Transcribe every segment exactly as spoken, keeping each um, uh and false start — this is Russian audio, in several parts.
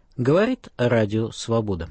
Говорит Радио Свобода.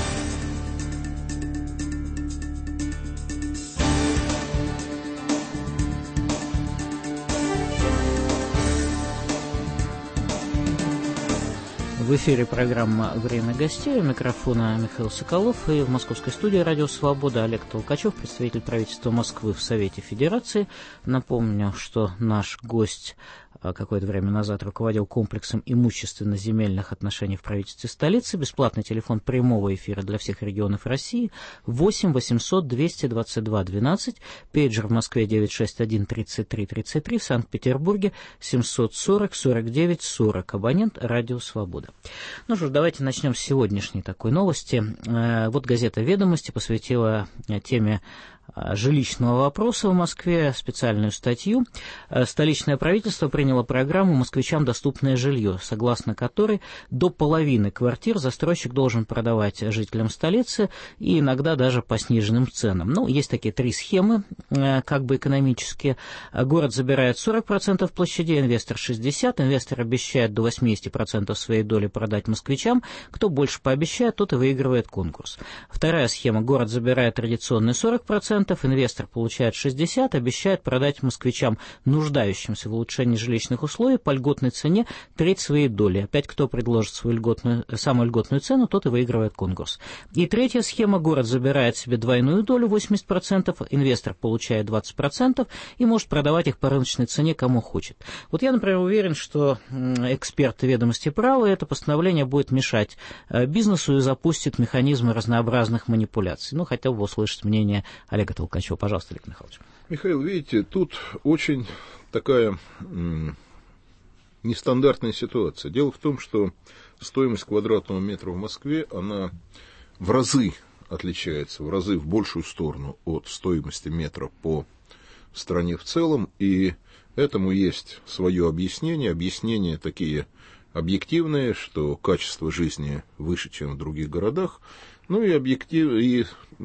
В эфире программа «Время гостей». У микрофона Михаил Соколов. И в московской студии «Радио Свобода» Олег Толкачев, представитель правительства Москвы в Совете Федерации. Напомню, что наш гость какое-то время назад руководил комплексом имущественно-земельных отношений в правительстве столицы. Бесплатный телефон прямого эфира для всех регионов России восемь восемьсот двести двадцать два двенадцать, пейджер в Москве девятьсот шестьдесят один тридцать три тридцать три, в Санкт-Петербурге семьсот сорок сорок девять сорок, абонент «Радио Свобода». Ну что ж, давайте начнем с сегодняшней такой новости. Вот газета «Ведомости» посвятила теме жилищного вопроса в Москве специальную статью. Столичное правительство приняло программу «Москвичам доступное жилье», согласно которой до половины квартир застройщик должен продавать жителям столицы и иногда даже по сниженным ценам. Ну, есть такие три схемы, как бы экономические. Город забирает сорок процентов площади, инвестор шестьдесят процентов. Инвестор обещает до восемьдесят процентов своей доли продать москвичам. Кто больше пообещает, тот и выигрывает конкурс. Вторая схема. Город забирает традиционные сорок процентов. Инвестор получает шестьдесят процентов, обещает продать москвичам, нуждающимся в улучшении жилищных условий, по льготной цене треть своей доли. Опять, кто предложит свою льготную, самую льготную цену, тот и выигрывает конкурс. И третья схема. Город забирает себе двойную долю, восемьдесят процентов, инвестор получает двадцать процентов и может продавать их по рыночной цене, кому хочет. Вот я, например, уверен, что эксперты «Ведомости права» это постановление будет мешать бизнесу и запустит механизмы разнообразных манипуляций. Ну, хотел бы услышать мнение Олега Толкачева. Пожалуйста, Олег Михайлович. Михаил, видите, тут очень такая м, нестандартная ситуация. Дело в том, что стоимость квадратного метра в Москве, она в разы отличается, в разы в большую сторону от стоимости метра по стране в целом, и этому есть свое объяснение. Объяснения такие объективные, что качество жизни выше, чем в других городах. Ну и, объектив, и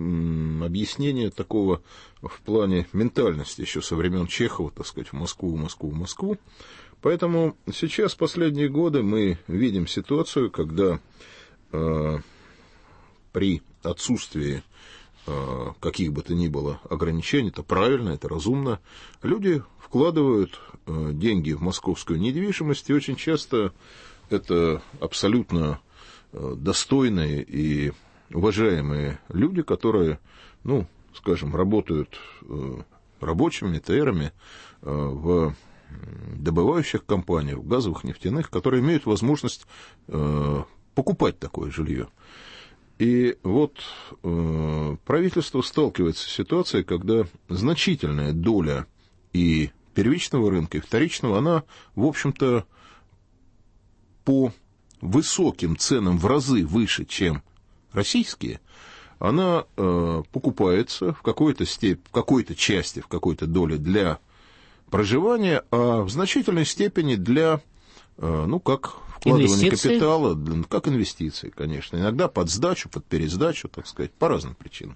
м, объяснение такого в плане ментальности еще со времен Чехова, так сказать, в Москву, в Москву, в Москву. Поэтому сейчас, последние годы, мы видим ситуацию, когда э, при отсутствии э, каких бы то ни было ограничений, это правильно, это разумно, люди вкладывают э, деньги в московскую недвижимость, и очень часто это абсолютно э, достойные и уважаемые люди, которые, ну, скажем, работают э, рабочими, ТРами э, в добывающих компаниях, в газовых, нефтяных, которые имеют возможность э, покупать такое жилье. И вот э, правительство сталкивается с ситуацией, когда значительная доля и первичного рынка, и вторичного, она, в общем-то, по высоким ценам в разы выше, чем российские, она э, покупается в какой-то степени, в какой-то части, в какой-то доле для проживания, а в значительной степени для, э, ну, как вкладывание инвестиции. Капитала, для, как инвестиции, конечно. Иногда под сдачу, под пересдачу, так сказать, по разным причинам.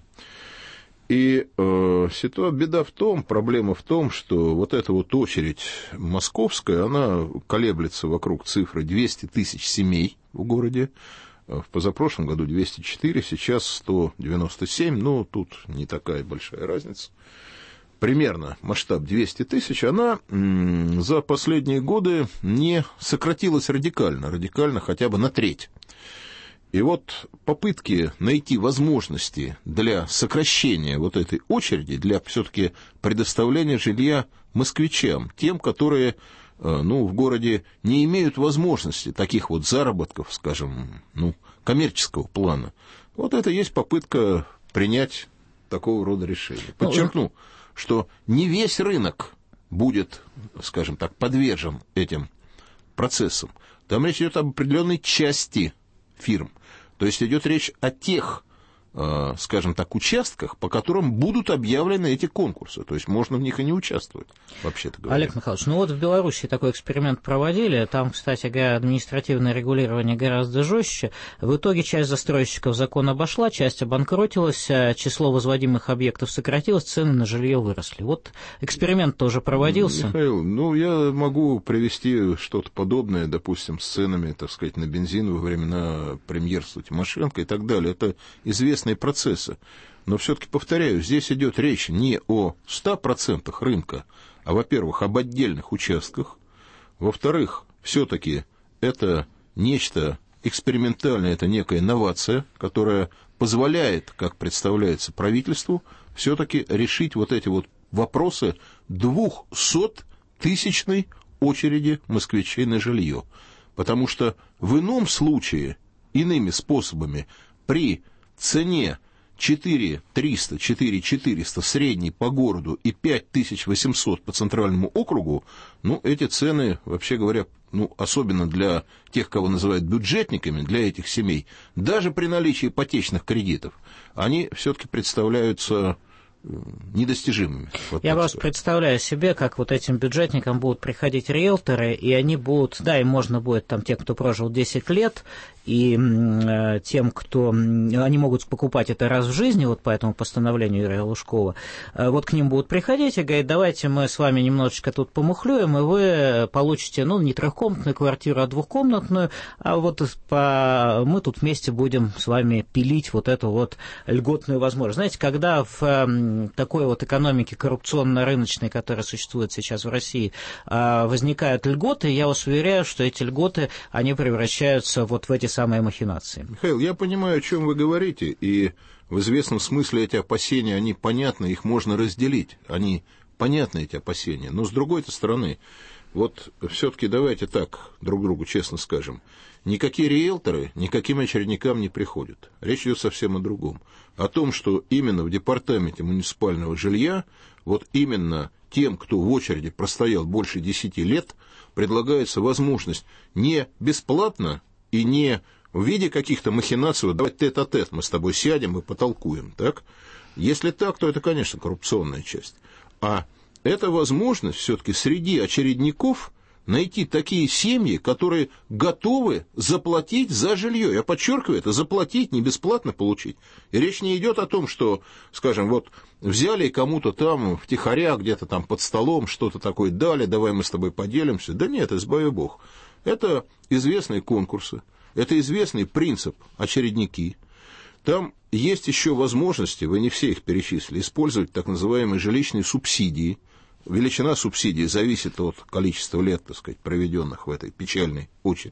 И э, ситуация, беда в том, проблема в том, что вот эта вот очередь московская, она колеблется вокруг цифры двести тысяч семей в городе. В позапрошлом году двести четыре, сейчас сто девяносто семь, ну, тут не такая большая разница. Примерно масштаб двести тысяч, она м, за последние годы не сократилась радикально, радикально хотя бы на треть. И вот попытки найти возможности для сокращения вот этой очереди, для все-таки предоставления жилья москвичам, тем, которые, ну, в городе не имеют возможности таких вот заработков, скажем, ну, коммерческого плана. Вот это есть попытка принять такого рода решение. Подчеркну, что не весь рынок будет, скажем так, подвержен этим процессам. Там речь идет об определенной части фирм. То есть идет речь о тех скажем так, участках, по которым будут объявлены эти конкурсы. То есть можно в них и не участвовать, вообще-то говоря. Олег Михайлович, ну вот в Беларуси такой эксперимент проводили. Там, кстати говоря, административное регулирование гораздо жестче. В итоге часть застройщиков закон обошла, часть обанкротилась, число возводимых объектов сократилось, цены на жилье выросли. Вот эксперимент тоже проводился. Михаил, ну я могу привести что-то подобное, допустим, с ценами, так сказать, на бензин во времена премьерства Тимошенко и так далее. Это известные процессы. Но все-таки, повторяю, здесь идет речь не о ста процентах рынка, а, во-первых, об отдельных участках. Во-вторых, все-таки это нечто экспериментальное, это некая инновация, которая позволяет, как представляется правительству, все-таки решить вот эти вот вопросы двухсоттысячной очереди москвичей на жилье. Потому что в ином случае, иными способами, при цене четыре триста, четыре четыреста средний по городу и пять тысяч восемьсот по центральному округу, ну, эти цены, вообще говоря, ну, особенно для тех, кого называют бюджетниками, для этих семей, даже при наличии ипотечных кредитов, они все-таки представляются недостижимыми. Вот Я просто сказать. представляю себе, как вот этим бюджетникам будут приходить риэлторы, и они будут, да, им можно будет, там, тем, кто прожил десять лет, и э, тем, кто... Они могут покупать это раз в жизни, вот по этому постановлению Юрия Лужкова. Э, вот к ним будут приходить и говорить, давайте мы с вами немножечко тут помухлюем, и вы получите, ну, не трехкомнатную квартиру, а двухкомнатную, а вот по... мы тут вместе будем с вами пилить вот эту вот льготную возможность. Знаете, когда в э, такой вот экономике коррупционно-рыночной, которая существует сейчас в России, э, возникают льготы, я вас уверяю, что эти льготы, они превращаются вот в эти самые махинации. Михаил, я понимаю, о чем вы говорите, и в известном смысле эти опасения, они понятны, их можно разделить, они понятны, эти опасения, но с другой-то стороны, вот все-таки давайте так друг другу честно скажем, никакие риэлторы никаким очередникам не приходят, речь идет совсем о другом, о том, что именно в департаменте муниципального жилья, вот именно тем, кто в очереди простоял больше десяти лет, предлагается возможность не бесплатно и не в виде каких-то махинаций, вот давай тет-а-тет, мы с тобой сядем и потолкуем, так? Если так, то это, конечно, коррупционная часть. А это возможность все-таки среди очередников найти такие семьи, которые готовы заплатить за жилье. Я подчеркиваю, это заплатить, не бесплатно получить. И речь не идет о том, что, скажем, вот взяли кому-то там втихаря, где-то там под столом что-то такое дали, давай мы с тобой поделимся. Да нет, избави Бог. Это известные конкурсы, это известный принцип очередники. Там есть еще возможности, вы не все их перечислили, использовать так называемые жилищные субсидии. Величина субсидии зависит от количества лет, так сказать, проведенных в этой печальной очереди.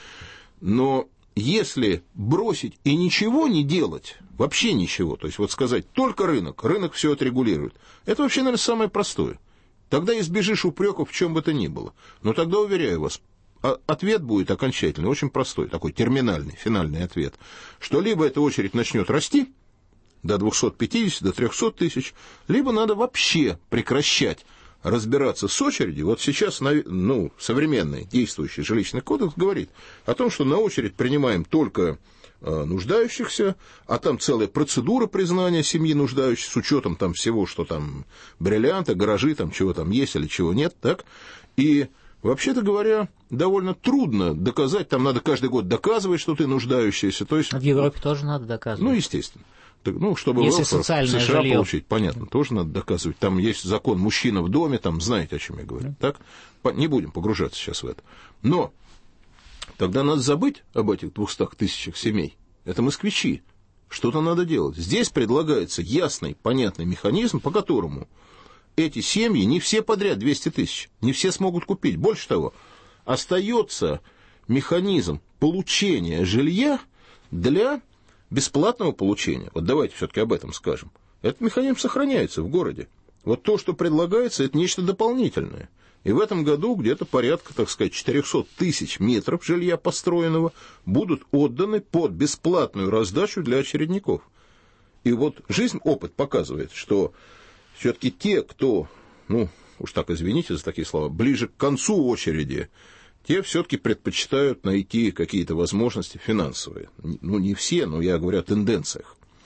Но если бросить и ничего не делать, вообще ничего, то есть вот сказать только рынок, рынок все отрегулирует, это вообще, наверное, самое простое. Тогда избежишь упреков в чем бы то ни было. Но тогда, уверяю вас, ответ будет окончательный, очень простой, такой терминальный, финальный ответ, что либо эта очередь начнет расти до двухсот пятидесяти, до трехсот тысяч, либо надо вообще прекращать разбираться с очередью. Вот сейчас, ну, современный действующий жилищный кодекс говорит о том, что на очередь принимаем только э, нуждающихся, а там целая процедура признания семьи нуждающихся с учетом там всего, что там бриллианты, гаражи, там чего там есть или чего нет, так, и вообще-то говоря, довольно трудно доказать, там надо каждый год доказывать, что ты нуждающийся. То есть, в Европе тоже надо доказывать. Ну, естественно. Ну, чтобы если в США жилье получить, понятно, тоже надо доказывать. Там есть закон «мужчина в доме», там знаете, о чем я говорю. Так? Не будем погружаться сейчас в это. Но тогда надо забыть об этих двухстах тысячах семей. Это москвичи. Что-то надо делать. Здесь предлагается ясный, понятный механизм, по которому эти семьи, не все подряд двести тысяч, не все смогут купить. Больше того, остается механизм получения жилья для бесплатного получения. Вот давайте все-таки об этом скажем. Этот механизм сохраняется в городе. Вот то, что предлагается, это нечто дополнительное. И в этом году где-то порядка, так сказать, четыреста тысяч метров жилья построенного будут отданы под бесплатную раздачу для очередников. И вот жизнь, опыт показывает, что все-таки те, кто, ну, уж так извините за такие слова, ближе к концу очереди, те все-таки предпочитают найти какие-то возможности финансовые. Ну, не все, но я говорю о тенденциях.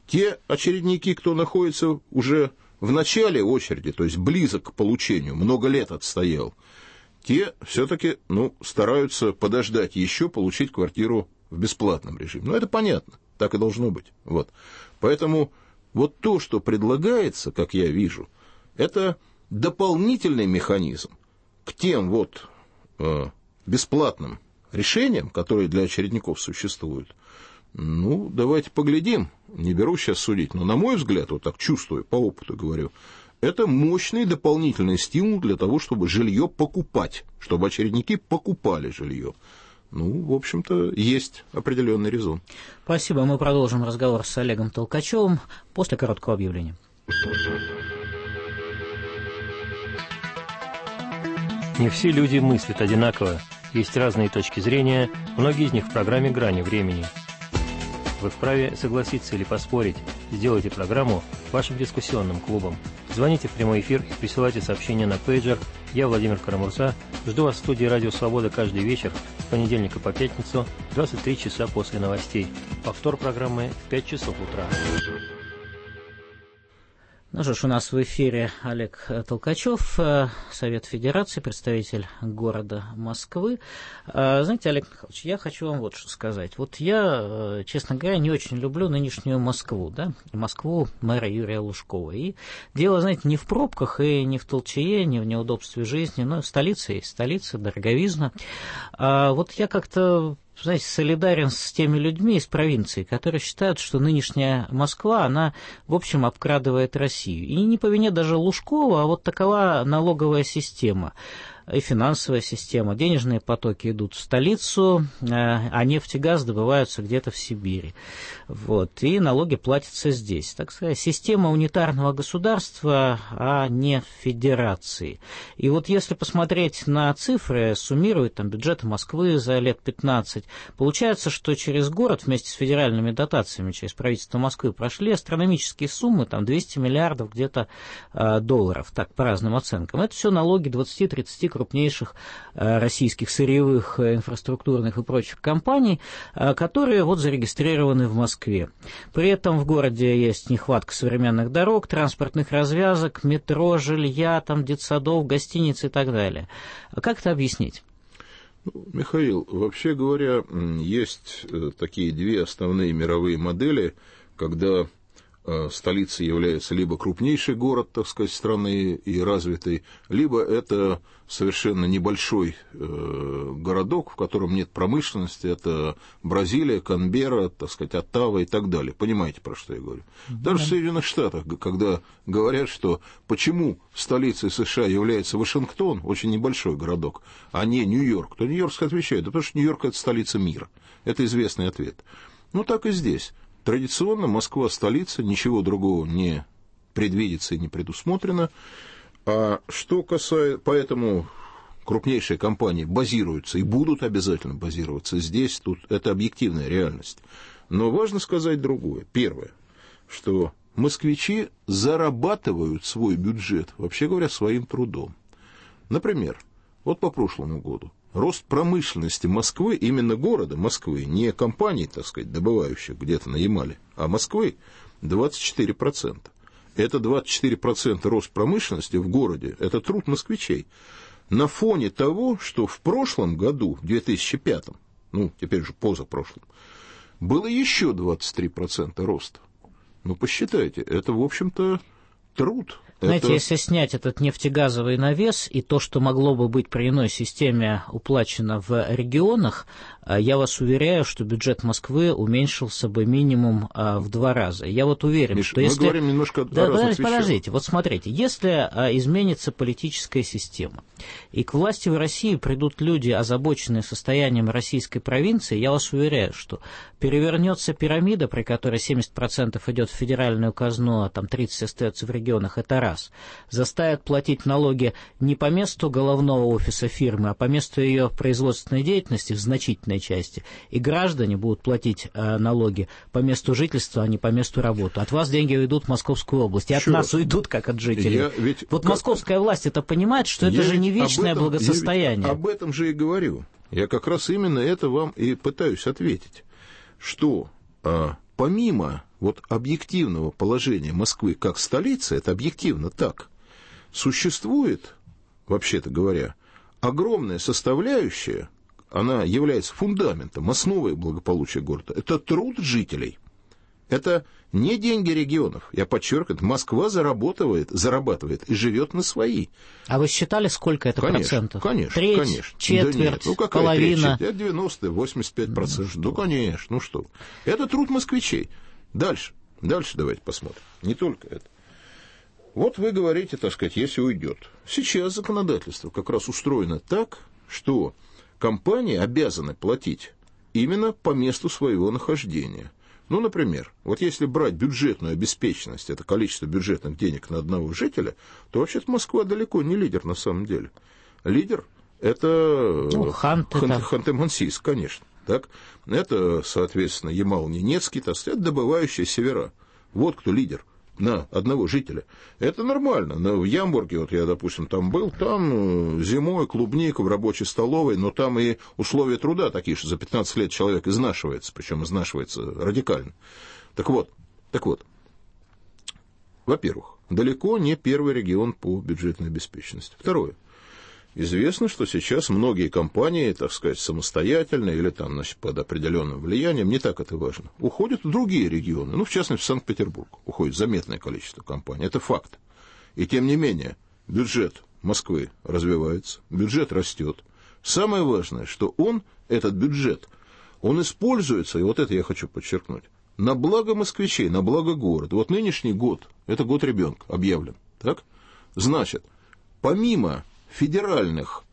Те очередники, кто находится уже в начале очереди, то есть близок к получению, много лет отстоял, те все-таки ну, стараются подождать еще, получить квартиру в бесплатном режиме. Ну, это понятно, так и должно быть. Вот. Поэтому вот то, что предлагается, как я вижу, это дополнительный механизм к тем вот э, бесплатным решениям, которые для очередников существуют. Ну, давайте поглядим. Не беру сейчас судить, но, на мой взгляд, вот так чувствую, по опыту говорю, это мощный дополнительный стимул для того, чтобы жилье покупать, чтобы очередники покупали жилье. Ну, в общем-то, есть определенный резон. Спасибо. Мы продолжим разговор с Олегом Толкачевым после короткого объявления. Не все люди мыслят одинаково. Есть разные точки зрения, многие из них в программе «Грани времени». Вы вправе согласиться или поспорить. Сделайте программу вашим дискуссионным клубом. Звоните в прямой эфир и присылайте сообщения на пейджер. Я Владимир Карамурза. Жду вас в студии «Радио Свобода» каждый вечер с понедельника по пятницу в двадцать три часа после новостей. Повтор программы в пять часов утра. Ну что ж, у нас в эфире Олег Толкачев, Совет Федерации, представитель города Москвы. Знаете, Олег Михайлович, я хочу вам вот что сказать. Вот я, честно говоря, не очень люблю нынешнюю Москву, да, Москву мэра Юрия Лужкова. И дело, знаете, не в пробках и не в толчее, не в неудобстве жизни, но столица есть столица, дороговизна. А вот я как-то... знаете, солидарен с теми людьми из провинции, которые считают, что нынешняя Москва, она, в общем, обкрадывает Россию. И не по вине даже Лужкова, а вот такова налоговая система и финансовая система. Денежные потоки идут в столицу, а нефть и газ добываются где-то в Сибири. Вот, и налоги платятся здесь. Так сказать, система унитарного государства, а не федерации. И вот если посмотреть на цифры, суммировать там бюджеты Москвы за лет пятнадцать, получается, что через город вместе с федеральными дотациями, через правительство Москвы, прошли астрономические суммы, там двести миллиардов где-то долларов, так, по разным оценкам. Это все налоги двадцати-тридцати крупнейших российских сырьевых, инфраструктурных и прочих компаний, которые вот зарегистрированы в Москве. При этом в городе есть нехватка современных дорог, транспортных развязок, метро, жилья, там, детсадов, гостиниц и так далее. Как это объяснить? Михаил, вообще говоря, есть такие две основные мировые модели, когда столицей является либо крупнейший город, так сказать, страны и развитый, либо это совершенно небольшой э, городок, в котором нет промышленности, это Бразилия, Канберра, так сказать, Оттава и так далее. Понимаете, про что я говорю? Даже в Соединенных Штатах, когда говорят, что почему столицей США является Вашингтон, очень небольшой городок, а не Нью-Йорк, то нью-йоркские отвечают, да потому что Нью-Йорк – это столица мира. Это известный ответ. Ну, так и здесь. Традиционно Москва столица, ничего другого не предвидится и не предусмотрено. А что касается, поэтому крупнейшие компании базируются и будут обязательно базироваться здесь, тут это объективная реальность. Но важно сказать другое. Первое, что москвичи зарабатывают свой бюджет, вообще говоря, своим трудом. Например, вот по прошлому году. Рост промышленности Москвы, именно города Москвы, не компаний, так сказать, добывающих где-то на Ямале, а Москвы, двадцать четыре процента. Это двадцать четыре процента рост промышленности в городе, это труд москвичей. На фоне того, что в прошлом году, в две тысячи пятом, ну, теперь уже позапрошлом, было еще двадцать три процента роста. Ну, посчитайте, это, в общем-то, труд. Знаете, это... если снять этот нефтегазовый навес и то, что могло бы быть при иной системе уплачено в регионах, я вас уверяю, что бюджет Москвы уменьшился бы минимум в два раза. Я вот уверен, Миш, что мы если... Мы говорим немножко да, о разных подождите, вещах. подождите, вот смотрите, если изменится политическая система, и к власти в России придут люди, озабоченные состоянием российской провинции, я вас уверяю, что перевернется пирамида, при которой семьдесят процентов идет в федеральную казну, а там тридцать процентов остается в регионах, это раз. Заставят платить налоги не по месту головного офиса фирмы, а по месту ее производственной деятельности в значительной части. И граждане будут платить э, налоги по месту жительства, а не по месту работы. От вас деньги уйдут в Московскую область, и от нас уйдут, как от жителей. Я ведь, вот как... московская власть это понимает, что это же не вечное этом, благосостояние. Я об этом же и говорю. Я как раз именно это вам и пытаюсь ответить. Что а, помимо вот объективного положения Москвы как столицы, это объективно так, существует, вообще-то говоря, огромная составляющая, она является фундаментом, основой благополучия города. Это труд жителей. Это не деньги регионов. Я подчеркиваю, Москва зарабатывает, зарабатывает и живет на свои. А вы считали, сколько это конечно, процентов? Конечно, Треть, конечно. четверть, да нет, ну какая половина? Треть? девяносто, восемьдесят пять процентов. Ну, конечно, ну что. Это труд москвичей. Дальше, дальше давайте посмотрим. Не только это. Вот вы говорите, так сказать, если уйдет. Сейчас законодательство как раз устроено так, что компании обязаны платить именно по месту своего нахождения. Ну, например, вот если брать бюджетную обеспеченность, это количество бюджетных денег на одного жителя, то вообще-то Москва далеко не лидер на самом деле. Лидер – это ну, Ханты, Хан, Ханты-Мансийск, конечно. Так? Это, соответственно, Ямал-Ненецкий, это добывающие севера. Вот кто лидер на одного жителя. Это нормально. В Ямбурге, вот я, допустим, там был, там зимой клубника в рабочей столовой, но там и условия труда такие, что за пятнадцать лет человек изнашивается, причем изнашивается радикально. Так вот, так вот, во-первых, далеко не первый регион по бюджетной обеспеченности. Второе. Известно, что сейчас многие компании, так сказать, самостоятельные или там, значит, под определенным влиянием, не так это важно, уходят в другие регионы, ну, в частности, в Санкт-Петербург уходит заметное количество компаний, это факт. И тем не менее, бюджет Москвы развивается, бюджет растет. Самое важное, что он, этот бюджет, он используется, и вот это я хочу подчеркнуть, на благо москвичей, на благо города. Вот нынешний год, это год ребенка объявлен, так? Значит, помимо федеральных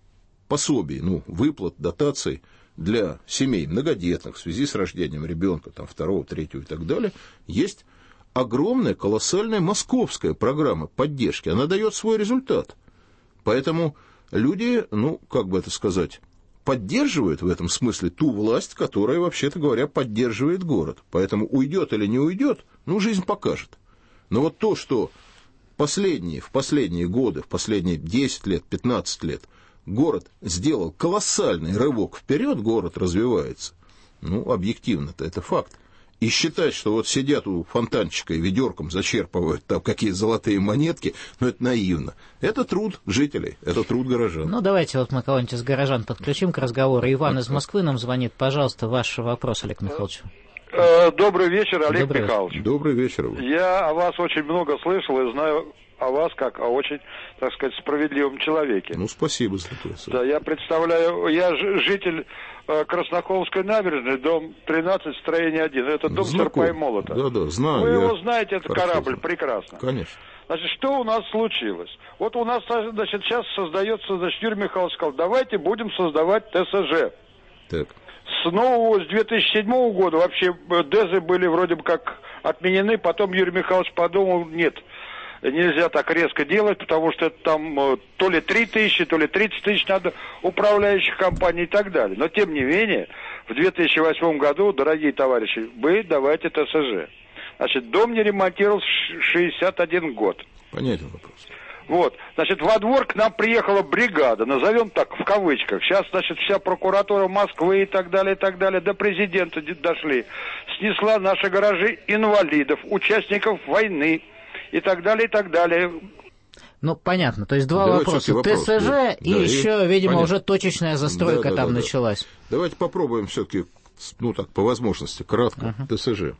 пособий, ну, выплат, дотаций для семей многодетных в связи с рождением ребенка, там, второго, третьего и так далее, есть огромная, колоссальная московская программа поддержки. Она дает свой результат. Поэтому люди, ну, как бы это сказать, поддерживают в этом смысле ту власть, которая, вообще-то говоря, поддерживает город. Поэтому уйдет или не уйдет, ну, жизнь покажет. Но вот то, что Последние, в последние годы, в последние десять лет, пятнадцать лет город сделал колоссальный рывок вперед, город развивается. Ну, объективно-то это факт. И считать, что вот сидят у фонтанчика и ведерком зачерпывают там какие-то золотые монетки, ну, это наивно. Это труд жителей, это труд горожан. Ну, давайте вот мы кого-нибудь из горожан подключим к разговору. Иван из Москвы нам звонит. Пожалуйста, ваш вопрос, Олег Михайлович. Добрый вечер, Олег Добрый Михайлович. Вечер. Добрый вечер. Я о вас очень много слышал и знаю о вас как о очень, так сказать, справедливом человеке. Ну, спасибо за это. Да, я представляю, я житель Краснохолмской набережной, дом тринадцать, строение один. Это дом Серпа и Молота. Да, да, знаю. Вы его знаете, этот корабль, знаю. Прекрасно. Конечно. Значит, что у нас случилось? Вот у нас, значит, сейчас создается, значит, Юрий Михайлович сказал, давайте будем создавать ТСЖ. Так. С нового, с две тысячи седьмого года вообще ДЭЗы были вроде бы как отменены, потом Юрий Михайлович подумал, нет, нельзя так резко делать, потому что это там то ли три тысячи, то ли тридцать тысяч надо управляющих компаний и так далее. Но тем не менее, в две тысячи восьмом году, дорогие товарищи, вы давайте ТСЖ. Значит, дом не ремонтировался шестьдесят один год. Понятен вопрос. Вот, значит, во двор к нам приехала бригада, назовем так, в кавычках. Сейчас, значит, вся прокуратура Москвы и так далее, и так далее, до президента дошли. Снесла наши гаражи инвалидов, участников войны и так далее, и так далее. Ну, понятно, то есть два Давайте вопроса. вопрос, ТСЖ да. и Да, еще, и... видимо, Понятно. уже точечная застройка да, да, там да, началась. Да. Давайте попробуем все-таки, ну так, по возможности, кратко, uh-huh. ТСЖ.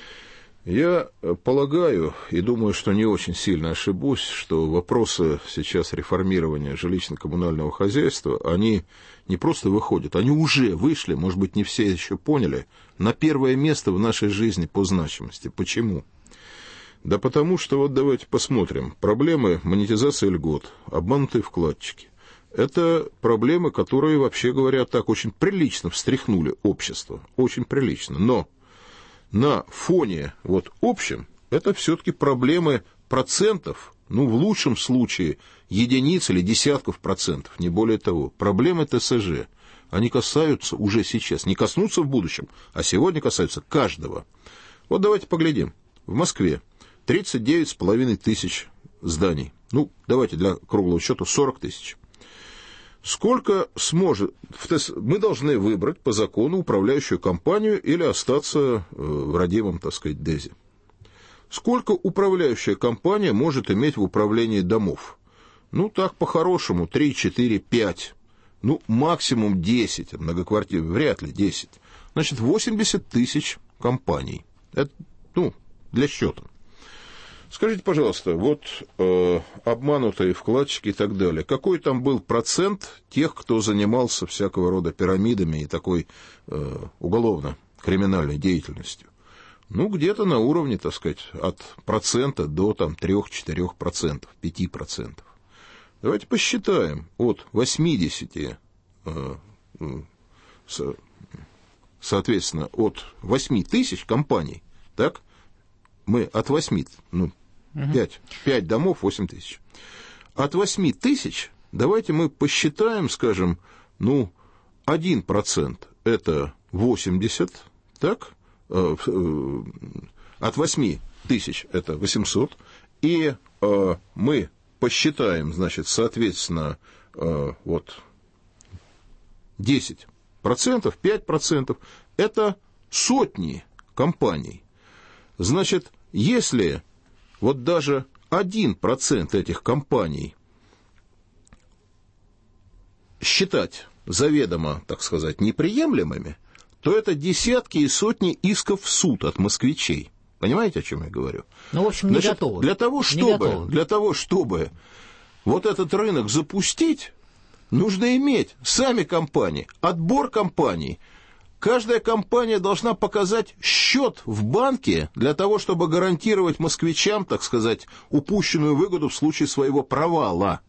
Я полагаю и думаю, что не очень сильно ошибусь, что вопросы сейчас реформирования жилищно-коммунального хозяйства, они не просто выходят, они уже вышли, может быть, не все еще поняли, на первое место в нашей жизни по значимости. Почему? Да потому что, вот давайте посмотрим, проблемы монетизации льгот, обманутые вкладчики. Это проблемы, которые, вообще говоря, так очень прилично встряхнули общество, очень прилично, но... На фоне вот общем, это все-таки проблемы процентов, ну, в лучшем случае, единиц или десятков процентов, не более того. Проблемы ТСЖ, они касаются уже сейчас, не коснутся в будущем, а сегодня касаются каждого. Вот давайте поглядим. В Москве тридцать девять с половиной тысяч зданий. Ну, давайте для круглого счета сорок тысяч. Сколько сможет... Мы должны выбрать по закону управляющую компанию или остаться в родимом, так сказать, ДЭЗе. Сколько управляющая компания может иметь в управлении домов? Ну, так по-хорошему, три, четыре, пять. Ну, максимум десять, многоквартир, вряд ли десять. Значит, восемьдесят тысяч компаний. Это, ну, для счета. Скажите, пожалуйста, вот э, обманутые вкладчики и так далее, какой там был процент тех, кто занимался всякого рода пирамидами и такой э, уголовно-криминальной деятельностью? Ну, где-то на уровне, так сказать, от процента до там три-четыре процента, пять процентов. Давайте посчитаем от восьмидесяти, э, со, соответственно, от восьми тысяч компаний, так, мы от восьми, ну, пять, пять домов, восемь тысяч. От восьми тысяч давайте мы посчитаем, скажем, ну, один процент это восемьдесят, так, э, э, от восьми тысяч это восемьсот, и э, мы посчитаем, значит, соответственно, э, вот десять процентов, пять процентов это сотни компаний. Значит, если вот даже один процент этих компаний считать заведомо, так сказать, неприемлемыми, то это десятки и сотни исков в суд от москвичей. Понимаете, о чем я говорю? Ну, в общем, не Значит, готовы. Для того, чтобы, для того, чтобы вот этот рынок запустить, нужно иметь сами компании, отбор компаний. Каждая компания должна показать счет в банке для того, чтобы гарантировать москвичам, так сказать, упущенную выгоду в случае своего провала.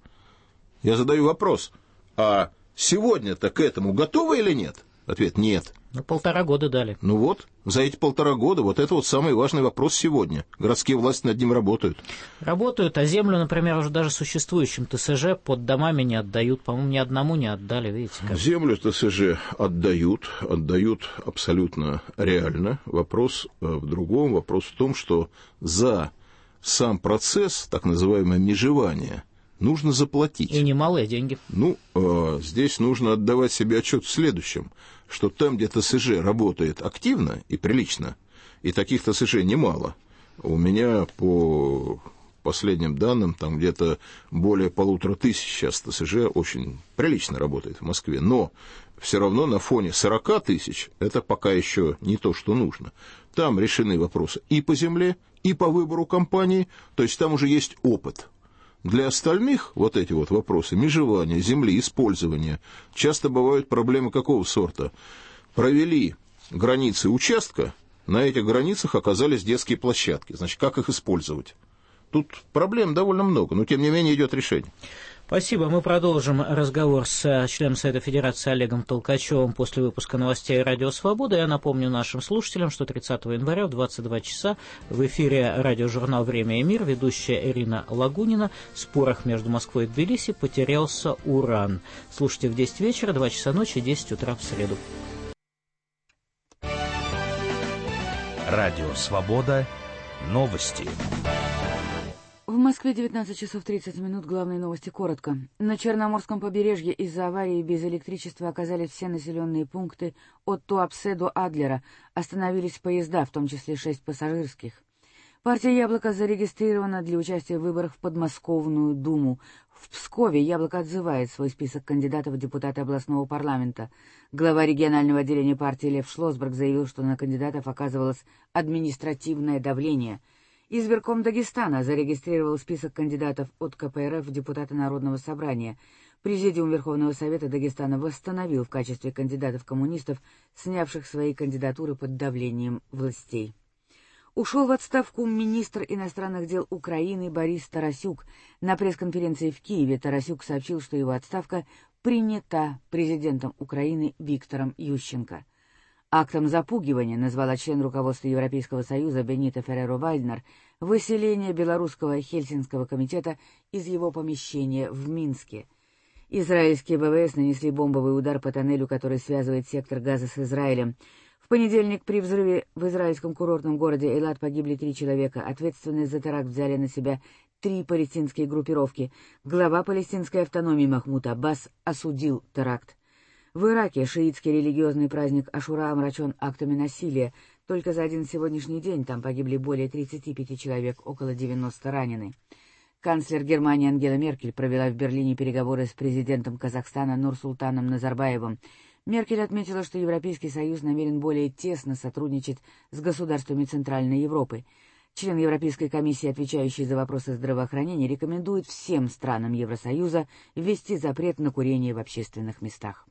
Я задаю вопрос, а сегодня-то к этому готовы или нет? Ответ – нет. Ну, полтора года дали. Ну вот, за эти полтора года, вот это вот самый важный вопрос сегодня. Городские власти над ним работают. Работают, а землю, например, уже даже существующим ТСЖ под домами не отдают. По-моему, ни одному не отдали, видите как. Землю ТСЖ отдают, отдают абсолютно реально. Вопрос в другом. Вопрос в том, что за сам процесс, так называемое межевание, нужно заплатить. И немалые деньги. Ну, э, здесь нужно отдавать себе отчет в следующем, что там, где ТСЖ работает активно и прилично, и таких ТСЖ немало, у меня по последним данным, там где-то более полутора тысяч сейчас ТСЖ очень прилично работает в Москве, но все равно на фоне сорока тысяч это пока еще не то, что нужно. Там решены вопросы и по земле, и по выбору компании, то есть там уже есть опыт. Для остальных вот эти вот вопросы межевания, земли, использования, часто бывают проблемы какого сорта? Провели границы участка, на этих границах оказались детские площадки. Значит, как их использовать? Тут проблем довольно много, но тем не менее идет решение. Спасибо. Мы продолжим разговор с членом Совета Федерации Олегом Толкачевым после выпуска новостей «Радио Свобода». Я напомню нашим слушателям, что тридцатого января в двадцать два часа в эфире радиожурнал «Время и мир» ведущая Ирина Лагунина в спорах между Москвой и Тбилиси потерялся уран. Слушайте в десять вечера, два часа ночи, десять утра в среду. Радио Свобода. Новости. В Москве девятнадцать часов тридцать минут. Главные новости коротко. На Черноморском побережье из-за аварии без электричества оказались все населенные пункты от Туапсе до Адлера. Остановились поезда, в том числе шесть пассажирских. Партия «Яблоко» зарегистрирована для участия в выборах в подмосковную думу. В Пскове «Яблоко» отзывает свой список кандидатов в депутаты областного парламента. Глава регионального отделения партии Лев Шлосберг заявил, что на кандидатов оказывалось административное давление. Избирком Дагестана зарегистрировал список кандидатов от ка пэ эр эф в депутаты Народного собрания. Президиум Верховного Совета Дагестана восстановил в качестве кандидатов коммунистов, снявших свои кандидатуры под давлением властей. Ушел в отставку министр иностранных дел Украины Борис Тарасюк. На пресс-конференции в Киеве Тарасюк сообщил, что его отставка принята президентом Украины Виктором Ющенко. Актом запугивания назвала член руководства Европейского Союза Бенита Ферреро-Вальднер выселение белорусского Хельсинского комитета из его помещения в Минске. Израильские вэ вэ эс нанесли бомбовый удар по тоннелю, который связывает сектор Газа с Израилем. В понедельник при взрыве в израильском курортном городе Эйлат погибли три человека. Ответственность за теракт взяли на себя три палестинские группировки. Глава палестинской автономии Махмуд Аббас осудил теракт. В Ираке шиитский религиозный праздник Ашура омрачен актами насилия. Только за один сегодняшний день там погибли более тридцати пяти человек, около девяноста ранены. Канцлер Германии Ангела Меркель провела в Берлине переговоры с президентом Казахстана Нурсултаном Назарбаевым. Меркель отметила, что Европейский Союз намерен более тесно сотрудничать с государствами Центральной Европы. Член Европейской комиссии, отвечающий за вопросы здравоохранения, рекомендует всем странам Евросоюза ввести запрет на курение в общественных местах.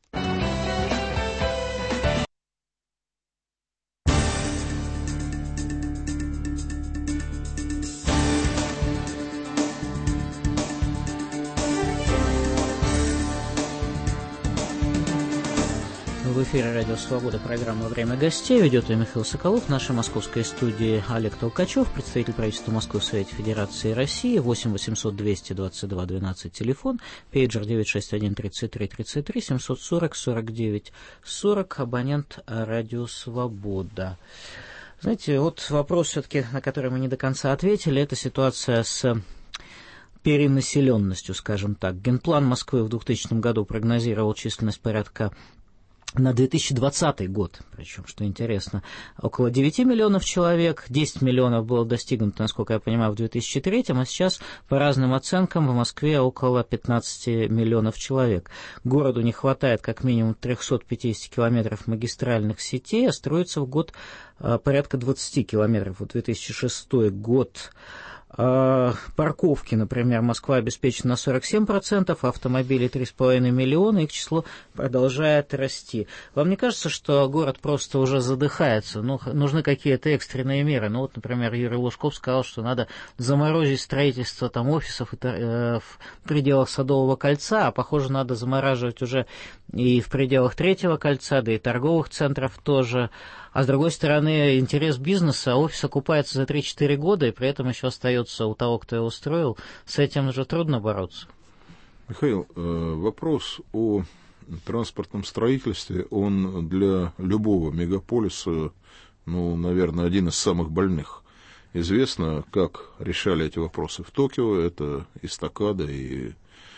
В эфире «Радио Свобода», программа «Время гостей». Ведет ее Михаил Соколов. В нашей московской студии Олег Толкачев, представитель правительства Москвы в Совете Федерации России. восемь восемьсот двести двадцать два двенадцать телефон. Пейджер девять шесть один тридцать три тридцать три семьсот сорок сорок девять сорок. Абонент «Радио Свобода». Знаете, вот вопрос все-таки, на который мы не до конца ответили, это ситуация с перенаселенностью, скажем так. Генплан Москвы в двухтысячном году прогнозировал численность порядка на две тысячи двадцатый год, причем, что интересно, около девяти миллионов человек, десять миллионов было достигнуто, насколько я понимаю, в две тысячи третьем, а сейчас, по разным оценкам, в Москве около пятнадцати миллионов человек. Городу не хватает как минимум трехсот пятидесяти километров магистральных сетей, а строится в год а, порядка двадцати километров. Вот две тысячи шестой год. Парковки, например, Москва обеспечена на сорок семь процентов, автомобилей три с половиной миллиона, их число продолжает расти. Вам не кажется, что город просто уже задыхается? Ну, нужны какие-то экстренные меры. Ну, вот, например, Юрий Лужков сказал, что надо заморозить строительство там офисов э, в пределах Садового кольца, а, похоже, надо замораживать уже и в пределах Третьего кольца, да и торговых центров тоже. А с другой стороны, интерес бизнеса, офис окупается за три-четыре года, и при этом еще остается у того, кто его строил. С этим же трудно бороться. Михаил, вопрос о транспортном строительстве, он для любого мегаполиса, ну, наверное, один из самых больных. Известно, как решали эти вопросы в Токио, это эстакада и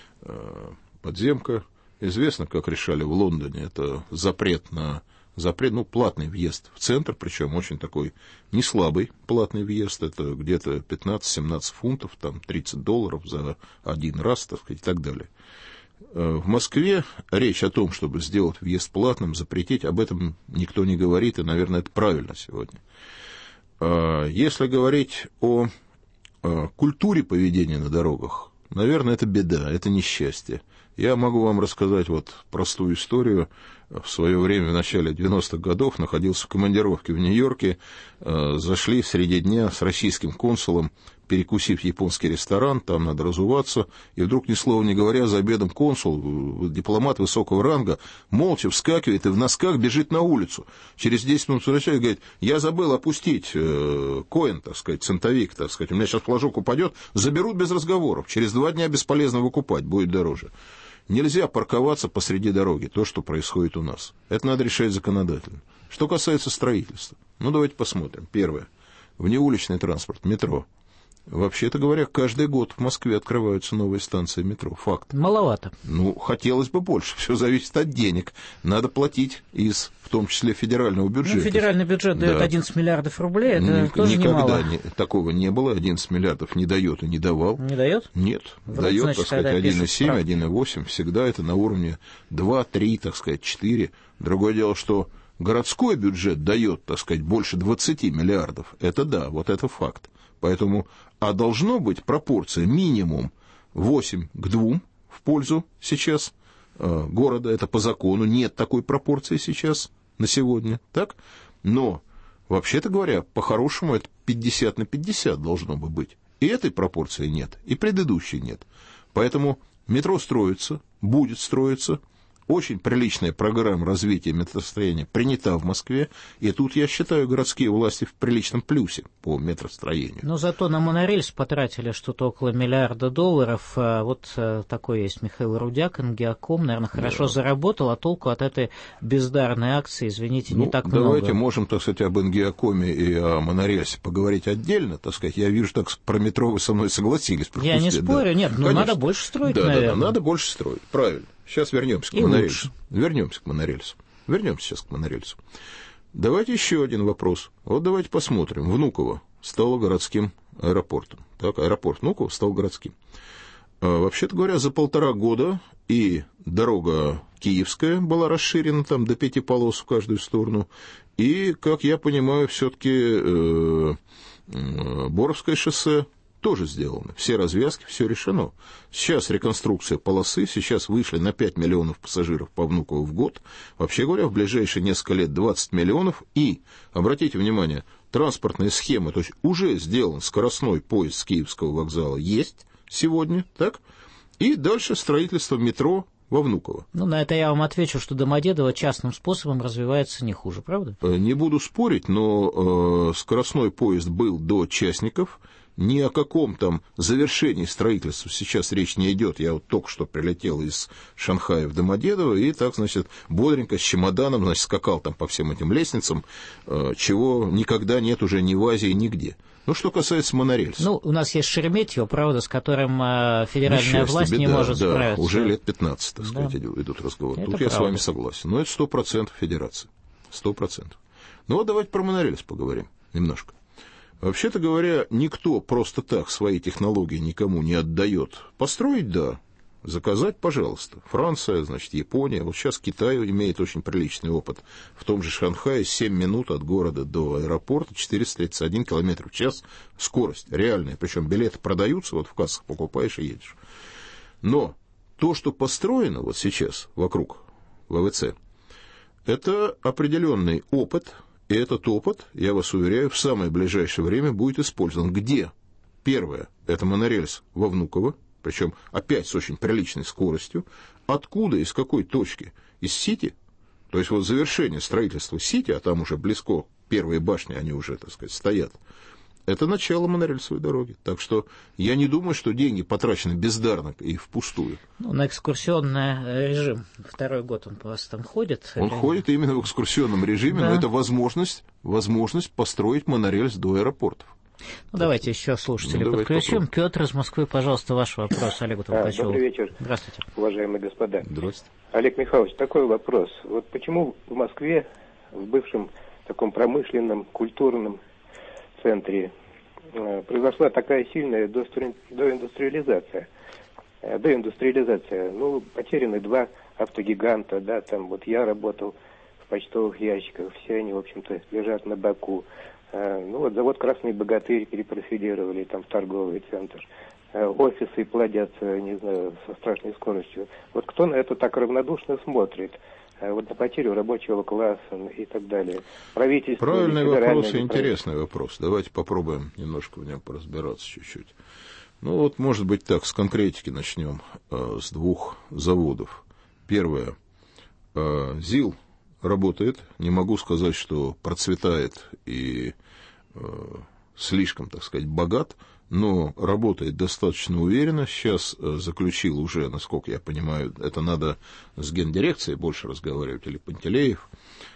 подземка. Известно, как решали в Лондоне, это запрет на запрет, ну, платный въезд в центр, причем очень такой неслабый платный въезд, это где-то пятнадцать-семнадцать фунтов, там тридцать долларов за один раз, так сказать, и так далее. В Москве речь о том, чтобы сделать въезд платным, запретить, об этом никто не говорит, и, наверное, это правильно сегодня. Если говорить о культуре поведения на дорогах, наверное, это беда, это несчастье. Я могу вам рассказать вот простую историю. В свое время, в начале девяностых годов, находился в командировке в Нью-Йорке, зашли среди дня с российским консулом, перекусив в японский ресторан, там надо разуваться, и вдруг, ни слова не говоря, за обедом консул, дипломат высокого ранга, молча вскакивает и в носках бежит на улицу. Через десять минут возвращается и говорит: я забыл опустить э, коин, так сказать, центовик, так сказать, у меня сейчас флажок упадет, заберут без разговоров, через два дня бесполезно выкупать, будет дороже. Нельзя парковаться посреди дороги, то, что происходит у нас. Это надо решать законодательно. Что касается строительства, ну, давайте посмотрим. Первое. Внеуличный транспорт, метро. Вообще-то говоря, каждый год в Москве открываются новые станции метро. Факт. Маловато. Ну, хотелось бы больше. Все зависит от денег. Надо платить из, в том числе, федерального бюджета. Ну, федеральный бюджет дает да. одиннадцать миллиардов рублей, это Ник- тоже никогда немало. Не, такого не было. одиннадцать миллиардов не дает и не давал. Не дает? Нет. Вроде, дает, значит, так сказать, один и семь, один и восемь. Всегда это на уровне два-три, так сказать, четыре. Другое дело, что городской бюджет дает, так сказать, больше двадцати миллиардов. Это да, вот это факт. Поэтому, а должно быть пропорция минимум восемь к двум в пользу сейчас э, города. Это по закону. Нет такой пропорции сейчас, на сегодня. Так? Но, вообще-то говоря, по-хорошему это пятьдесят на пятьдесят должно бы быть. И этой пропорции нет, и предыдущей нет. Поэтому метро строится, будет строиться. очень приличная программа развития метростроения принята в Москве, и тут, я считаю, городские власти в приличном плюсе по метростроению. Но зато на монорельс потратили что-то около миллиарда долларов. Вот такой есть Михаил Рудяк, Ингиаком, наверное, хорошо да. заработал, а толку от этой бездарной акции, извините, ну, не так давайте много. Давайте можем, так сказать, об Ингиакоме и о монорельсе поговорить отдельно, так сказать. Я вижу, так про метро вы со мной согласились. Я не спорю, да. нет, но Конечно. надо больше строить, да, наверное. Да, да, надо больше строить, правильно. Сейчас вернемся к монорельсу. Вернемся к монорельсу. Вернемся сейчас к монорельсу. Давайте еще один вопрос. Вот давайте посмотрим. Внуково стало городским аэропортом. Так, аэропорт Внуково стал городским. А, вообще-то говоря, за полтора года и дорога Киевская была расширена там до пяти полос в каждую сторону. И, как я понимаю, все-таки э, э, Боровское шоссе тоже сделано. Все развязки, все решено. Сейчас реконструкция полосы, сейчас вышли на пять миллионов пассажиров по Внуково в год. Вообще говоря, в ближайшие несколько лет двадцать миллионов. И, обратите внимание, транспортная схема, то есть уже сделан скоростной поезд с Киевского вокзала, есть сегодня, так? И дальше строительство метро во Внуково. Ну, на это я вам отвечу, что Домодедово частным способом развивается не хуже, правда? Не буду спорить, но э, скоростной поезд был до Частников. Ни о каком там завершении строительства сейчас речь не идет. Я вот только что прилетел из Шанхая в Домодедово и так, значит, бодренько с чемоданом, значит, скакал там по всем этим лестницам, чего никогда нет уже ни в Азии, нигде. Ну, что касается монорельса. Ну, у нас есть Шереметьево, правда, с которым федеральная Несчастье, власть беда, не может да, справиться. Уже лет пятнадцать, так сказать, да. идут разговоры. Это Тут я правда. с вами согласен. Но это сто процентов федерация. Сто процентов. Ну, вот давайте про монорельс поговорим немножко. Вообще-то говоря, никто просто так свои технологии никому не отдает. Построить – да, заказать – пожалуйста. Франция, значит, Япония. Вот сейчас Китай имеет очень приличный опыт. В том же Шанхае семь минут от города до аэропорта, четыреста тридцать один километр в час. Скорость реальная. Причем билеты продаются, вот в кассах покупаешь и едешь. Но то, что построено вот сейчас вокруг ВВЦ, это определенный опыт. И этот опыт, я вас уверяю, в самое ближайшее время будет использован. Где? Первое, это монорельс во Внуково, причем опять с очень приличной скоростью. Откуда, из какой точки? Из Сити? То есть вот завершение строительства Сити, а там уже близко первые башни, они уже, так сказать, стоят. Это начало монорельсовой дороги. Так что я не думаю, что деньги потрачены бездарно и впустую. Ну, на экскурсионный режим второй год он у вас там ходит? Он или... ходит именно в экскурсионном режиме, да. Но это возможность, возможность построить монорельс до аэропортов. Ну, давайте еще слушателей ну, подключим. Петр из Москвы, пожалуйста, ваш вопрос Олегу Толкачеву. Добрый вечер. Здравствуйте. Уважаемые господа. Здравствуйте. Олег Михайлович, такой вопрос. Вот почему в Москве, в бывшем таком промышленном, культурном центре, произошла такая сильная доиндустриализация. Доиндустриализация. Ну, потеряны два автогиганта, да, там вот я работал в почтовых ящиках, все они, в общем-то, лежат на боку. Ну, вот завод «Красный богатырь» перепрофилировали там в торговый центр. Офисы плодятся, не знаю, со страшной скоростью. Вот кто на это так равнодушно смотрит? Вот на потерю рабочего класса и так далее. Правительство... Правильный вопрос и интересный вопрос. Давайте попробуем немножко в нем поразбираться чуть-чуть. Ну вот, может быть, так, с конкретики начнем, э, с двух заводов. Первое. Э, ЗИЛ работает. Не могу сказать, что процветает и э, слишком, так сказать, богат, но работает достаточно уверенно. Сейчас заключил уже, насколько я понимаю, это надо с гендирекцией больше разговаривать, или Пантелеев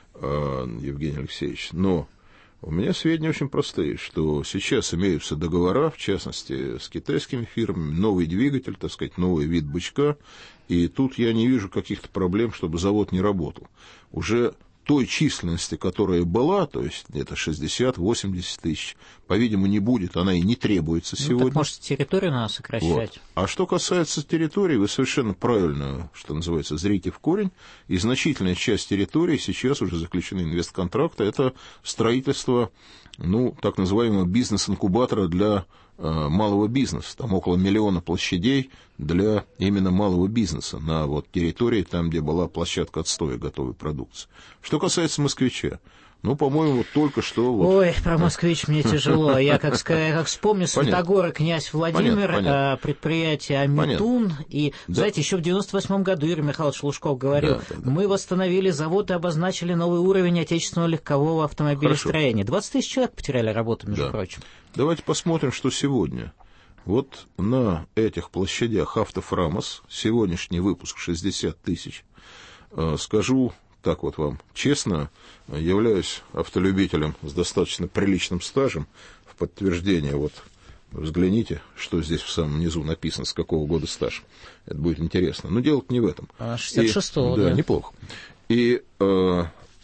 Евгений Алексеевич. Но у меня сведения очень простые, что сейчас имеются договора, в частности, с китайскими фирмами, новый двигатель, так сказать, новый вид бычка, и тут я не вижу каких-то проблем, чтобы завод не работал. Уже той численности, которая была, то есть где-то шестьдесят-восемьдесят тысяч, по-видимому, не будет, она и не требуется сегодня. Ну, так, может, территорию надо сокращать? Вот. А что касается территории, вы совершенно правильно, что называется, зрите в корень, и значительная часть территории сейчас уже заключены инвестконтракты, это строительство, ну, так называемого бизнес-инкубатора для э, малого бизнеса, там около миллиона площадей для именно малого бизнеса на вот территории, там, где была площадка отстоя готовой продукции. Что касается москвича, Ну, по-моему, вот только что... Вот... Ой, про «Москвич» мне тяжело. Я, как, как вспомню, Святогор и князь Владимир, понятно, понятно. предприятие «Аметун». Понятно. И, да. знаете, еще в девяносто восьмом году Юрий Михайлович Лужков говорил, да, да, да. мы восстановили завод и обозначили новый уровень отечественного легкового автомобилестроения. двадцать тысяч человек потеряли работу, между да. прочим. Давайте посмотрим, что сегодня. Вот на этих площадях «Автофрамос», сегодняшний выпуск шестьдесят тысяч, скажу... Так вот вам честно, являюсь автолюбителем с достаточно приличным стажем. В подтверждение, вот взгляните, что здесь в самом низу написано, с какого года стаж. Это будет интересно. Но дело не в этом. А шестьдесят шестого, да. Да, неплохо. И э,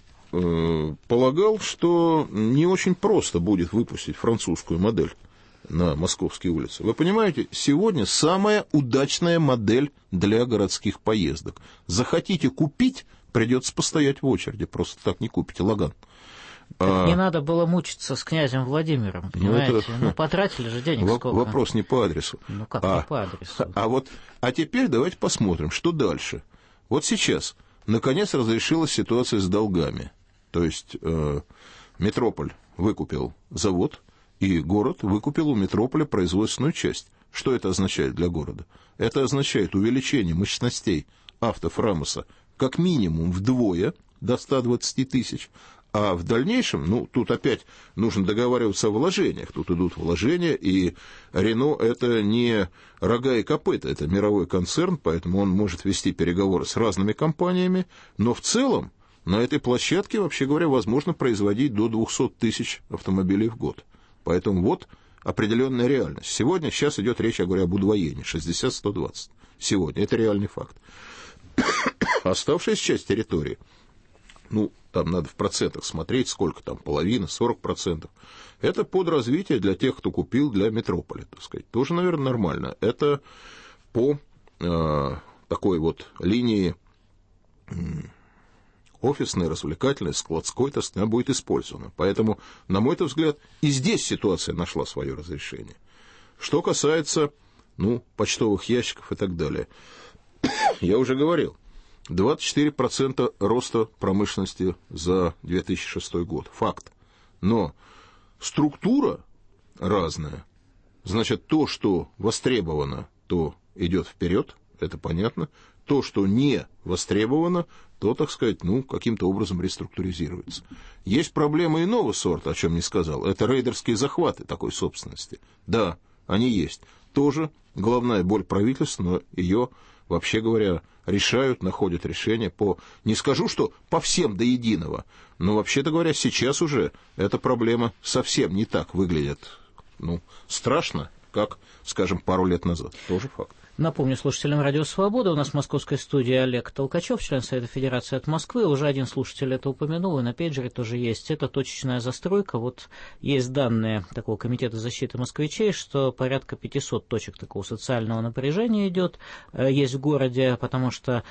э, полагал, что не очень просто будет выпустить французскую модель на московские улицы. Вы понимаете, сегодня самая удачная модель для городских поездок. Захотите купить, придется постоять в очереди, просто так не купите Лаган. Так а, не надо было мучиться с князем Владимиром, понимаете? Ну, это, ну потратили же денег в, сколько. Вопрос не по адресу. Ну как а, не по адресу? А, вот, а теперь давайте посмотрим, что дальше. Вот сейчас, наконец, разрешилась ситуация с долгами. То есть э, Метрополь выкупил завод, и город выкупил у Метрополя производственную часть. Что это означает для города? Это означает увеличение мощностей «Автофрамоса» как минимум вдвое, до ста двадцати тысяч, а в дальнейшем, ну, тут опять нужно договариваться о вложениях, тут идут вложения, и Рено это не рога и копыта, это мировой концерн, поэтому он может вести переговоры с разными компаниями, но в целом на этой площадке, вообще говоря, возможно производить до двухсот тысяч автомобилей в год. Поэтому вот определенная реальность. Сегодня, сейчас идет речь, я говорю, об удвоении, шестьдесят - сто двадцать. Сегодня, это реальный факт. Оставшаяся часть территории, ну, там надо в процентах смотреть, сколько там, половина, сорок процентов, это под развитие для тех, кто купил для Метрополя, так сказать. Тоже, наверное, нормально. Это по э, такой вот линии э, офисной, развлекательной, складской, так сказать, она будет использована. Поэтому, на мой взгляд, и здесь ситуация нашла свое разрешение. Что касается, ну, почтовых ящиков и так далее. Я уже говорил, двадцать четыре процента роста промышленности за две тысячи шестой год. Факт. Но структура разная. Значит, то, что востребовано, то идет вперед, это понятно. То, что не востребовано, то, так сказать, ну, каким-то образом реструктуризируется. Есть проблемы иного сорта, о чем не сказал. Это рейдерские захваты такой собственности. Да, они есть. Тоже головная боль правительства, но ее, вообще говоря, решают, находят решение по, не скажу, что по всем до единого, но, вообще-то говоря, сейчас уже эта проблема совсем не так выглядит, ну, страшно, как, скажем, пару лет назад. Тоже факт. Напомню слушателям «Радио Свобода», у нас в московской студии Олег Толкачев, член Совета Федерации от Москвы. Уже один слушатель это упомянул, и на пейджере тоже есть. Это точечная застройка. Вот есть данные такого комитета защиты москвичей, что порядка пятисот точек такого социального напряжения идет, есть в городе, потому что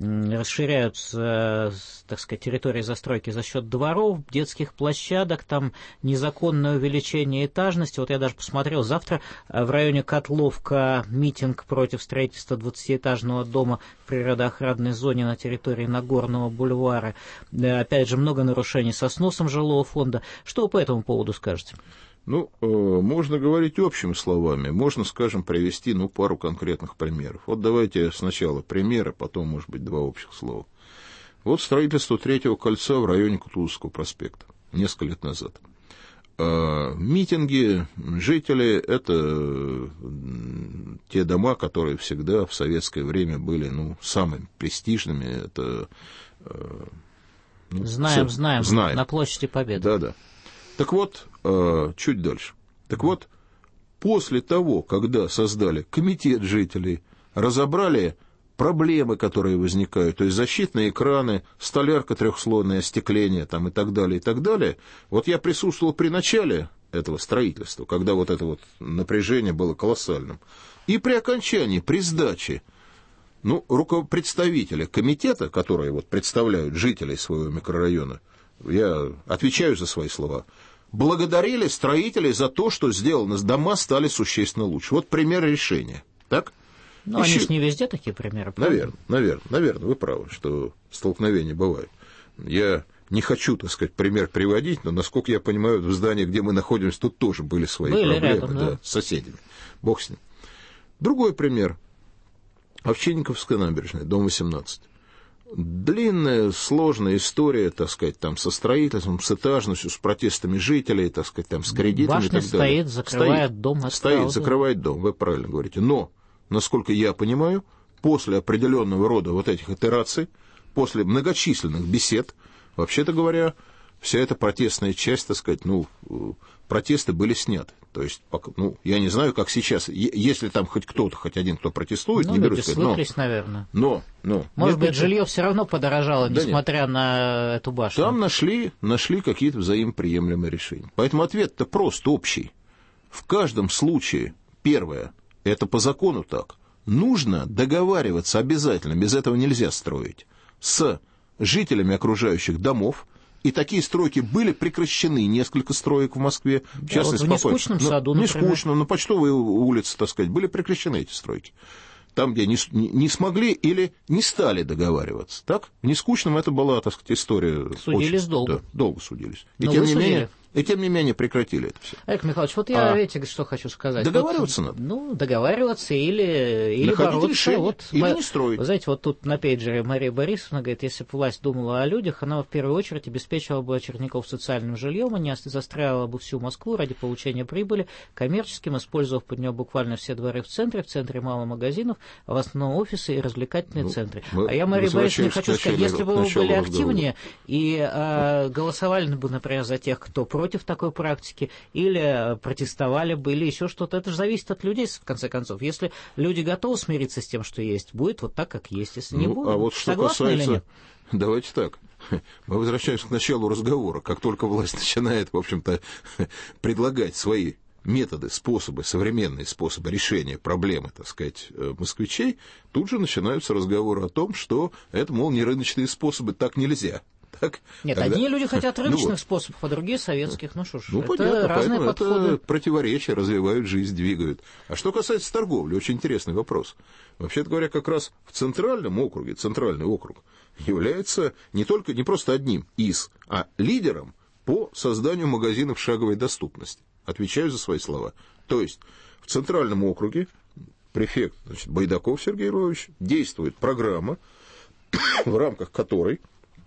расширяются, так сказать, территории застройки за счет дворов, детских площадок, там незаконное увеличение этажности. Вот я даже посмотрел, завтра в районе Котловка митинг против строительства двадцатиэтажного дома в природоохранной зоне на территории Нагорного бульвара. Опять же, много нарушений со сносом жилого фонда. Что вы по этому поводу скажете? Ну, можно говорить общими словами, можно, скажем, привести, ну, пару конкретных примеров. Вот давайте сначала примеры, потом, может быть, два общих слова. Вот строительство третьего кольца в районе Кутузовского проспекта несколько лет назад. Митинги, жители – это те дома, которые всегда в советское время были, ну, самыми престижными. Это, ну, знаем, все, знаем, знаем, на площади Победы. Да-да. Так вот, чуть дальше. Так вот, после того, когда создали комитет жителей, разобрали проблемы, которые возникают, то есть защитные экраны, столярка трехслойное остекление там, и так далее, и так далее. Вот я присутствовал при начале этого строительства, когда вот это вот напряжение было колоссальным. И при окончании, при сдаче, ну, руководители комитета, которые вот представляют жителей своего микрорайона, я отвечаю за свои слова, благодарили строителей за то, что сделано, дома стали существенно лучше. Вот пример решения. Так? Ну, они же не везде такие примеры. Наверное, наверное, наверное, вы правы, что столкновения бывают. Я не хочу, так сказать, пример приводить, но, насколько я понимаю, в здании, где мы находимся, тут тоже были свои были проблемы рядом, да. Да, с соседями. Бог с ним. Другой пример. Овчинниковская набережная, дом восемнадцать. Длинная, сложная история, так сказать, там, со строительством, с этажностью, с протестами жителей, так сказать, там, с кредитами Башня и так далее. стоит, закрывает стоит, дом. От стоит, правды. закрывает дом, вы правильно говорите. Но, насколько я понимаю, после определенного рода вот этих итераций, после многочисленных бесед, вообще-то говоря, вся эта протестная часть, так сказать, ну, протесты были сняты. То есть, ну, я не знаю, как сейчас, если там хоть кто-то, хоть один, кто протестует, ну, не берусь сказать, но... наверное. Но, но... Может быть, жилье все равно подорожало, да несмотря нет. на эту башню. Там нашли, нашли какие-то взаимоприемлемые решения. Поэтому ответ-то просто общий. В каждом случае, первое, это по закону так, нужно договариваться обязательно, без этого нельзя строить, с жителями окружающих домов. И такие стройки были прекращены, несколько строек в Москве. В частности, да, вот в Нескучном саду, например. Нескучном, на Почтовой улице, так сказать, были прекращены эти стройки. Там, где не, не смогли или не стали договариваться. Так? В Нескучном это была, так сказать, история... Судились очень, долго. Да, долго судились. И Но тем, вы не судили. менее, и тем не менее прекратили это все. Олег Михайлович, вот я, а видите, что хочу сказать. Договариваться вот, надо. Ну, договариваться или, или находить бороться. решение, вот, или мы, не строить. Вы знаете, вот тут на пейджере Мария Борисовна говорит, если бы власть думала о людях, она в первую очередь обеспечила бы очередников социальным жильем, а не застраивала бы всю Москву ради получения прибыли коммерческим, использовав под нее буквально все дворы в центре, в центре мало магазинов, а в основном офисы и развлекательные ну, центры. А я, Мария Борисовна, хочу сказать, если бы вы были активнее и а, голосовали бы, например, за тех, кто против такой практики, или протестовали бы, или еще что-то, это же зависит от людей, в конце концов. Если люди готовы смириться с тем, что есть, будет вот так, как есть. Если не ну, будут, а вот что согласны касается... или нет? Давайте так. Мы возвращаемся к началу разговора. Как только власть начинает, в общем-то, предлагать свои методы, способы, современные способы решения проблемы, так сказать, москвичей, тут же начинаются разговоры о том, что это, мол, не рыночные способы, так нельзя. Так, Нет, когда... одни люди хотят рыночных ну, вот. способов, а другие советских. Ну что ж, ну, это понятно, разные подходы. Это противоречия, развивают жизнь, двигают. А что касается торговли, очень интересный вопрос. Вообще-то говоря, как раз в центральном округе, центральный округ является не только, не просто одним из, а лидером по созданию магазинов шаговой доступности. Отвечаю за свои слова. То есть в центральном округе префект, значит, Байдаков Сергей Львович, действует программа, в рамках которой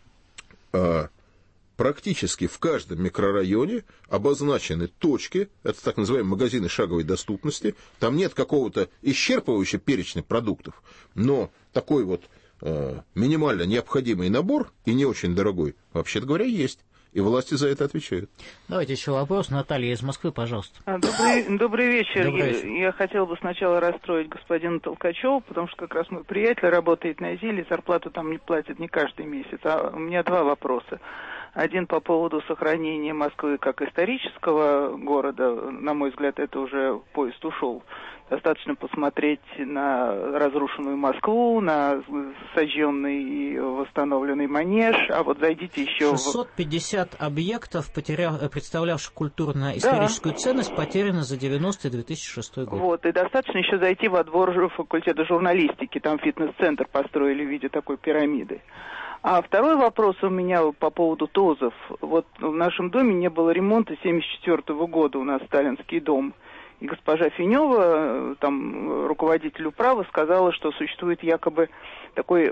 а, практически в каждом микрорайоне обозначены точки, это так называемые магазины шаговой доступности, там нет какого-то исчерпывающего перечня продуктов, но такой вот а, минимально необходимый набор и не очень дорогой, вообще-то говоря, есть. И власти за это отвечают. Давайте еще вопрос. Наталья из Москвы, пожалуйста. Добрый, добрый вечер. Добрый вечер. Я, я хотела бы сначала расстроить господина Толкачева, потому что как раз мой приятель работает на ЗИЛе, зарплату там не платят не каждый месяц. А у меня два вопроса. Один по поводу сохранения Москвы как исторического города. На мой взгляд, это уже поезд ушел. Достаточно посмотреть на разрушенную Москву, на сожженный и восстановленный Манеж, а вот зайдите еще... шестьсот пятьдесят в... объектов, потеряв... представлявших культурно-историческую да. ценность, потеряно за девяностый — две тысячи шестой год. Вот, и достаточно еще зайти во двор факультета журналистики, там фитнес-центр построили в виде такой пирамиды. А второй вопрос у меня по поводу ТОЗов. Вот в нашем доме не было ремонта с семьдесят четвёртого года, у нас сталинский дом. И госпожа Финева, там, руководитель управы, сказала, что существует якобы такой